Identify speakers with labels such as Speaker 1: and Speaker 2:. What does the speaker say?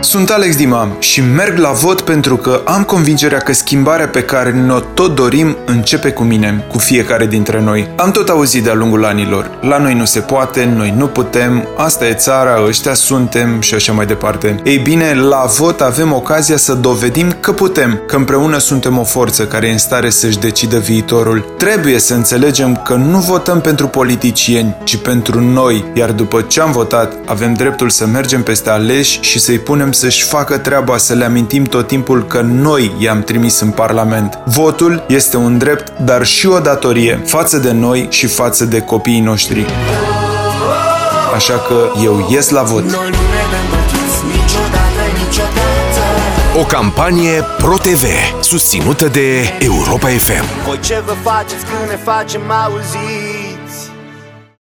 Speaker 1: Sunt Alex Dima și merg la vot pentru că am convingerea că schimbarea pe care ne-o tot dorim începe cu mine, cu fiecare dintre noi. Am tot auzit de-a lungul anilor. La noi nu se poate, noi nu putem, asta e țara, ăștia suntem și așa mai departe. Ei bine, la vot avem ocazia să dovedim că putem, că împreună suntem o forță care e în stare să-și decidă viitorul. Trebuie să înțelegem că nu votăm pentru politicieni, ci pentru noi, iar după ce am votat, avem dreptul să mergem peste aleși și să-i punem să-și facă treaba, să le amintim tot timpul că noi i-am trimis în Parlament. Votul este un drept, dar și o datorie față de noi și față de copiii noștri. Așa că eu ies la vot.
Speaker 2: O campanie Pro-TV, susținută de Europa FM.
Speaker 3: Voi ce vă faceți când ne facem auzi?